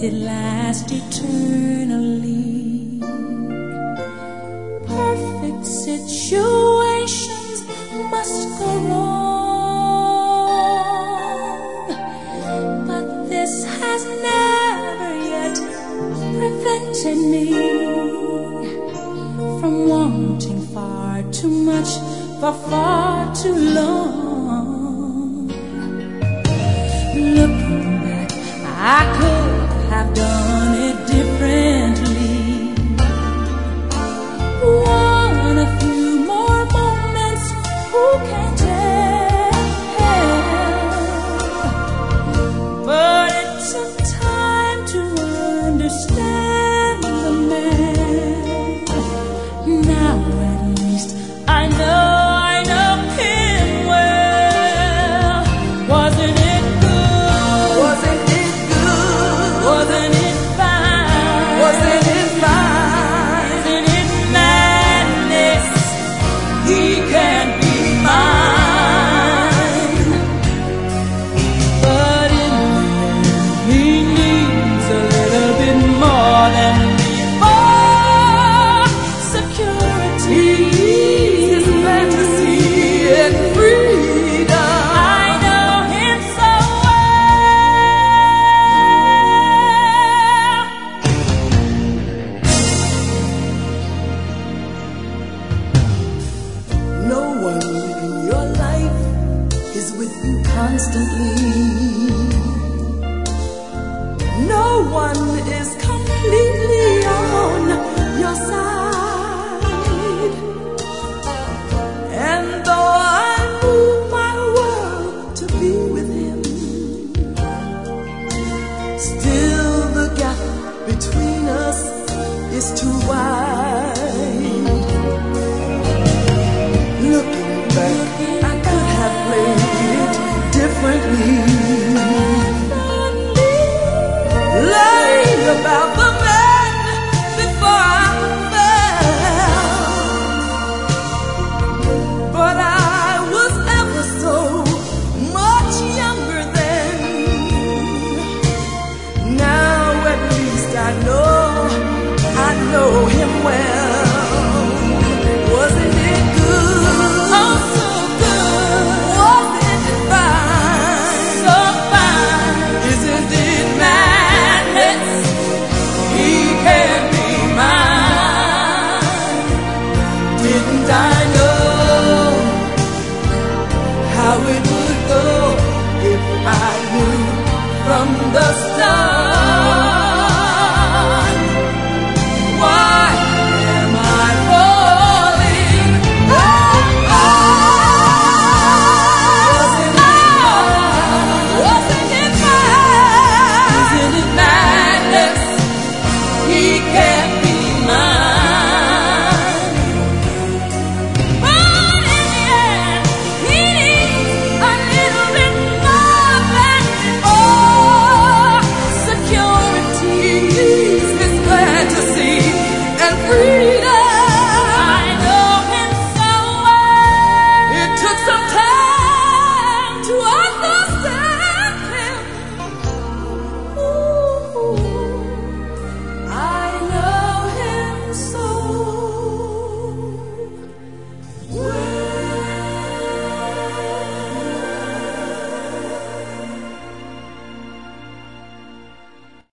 it last eternally. Perfect situations must go wrong, but this has never yet prevented me from wanting far too much for far too long. Looking back, I could have done it differently. Want a few more moments, who can tell? But it took time to understand the man. Now at least I know him well. Wasn't it good? Wasn't it good? Wasn't it fine? Wasn't it fine? Isn't it madness? He can be mine. But in the end, he needs a little bit more than before. Security, his fantasy and freedom. I know him so well. No one in your life is with you constantly. No one is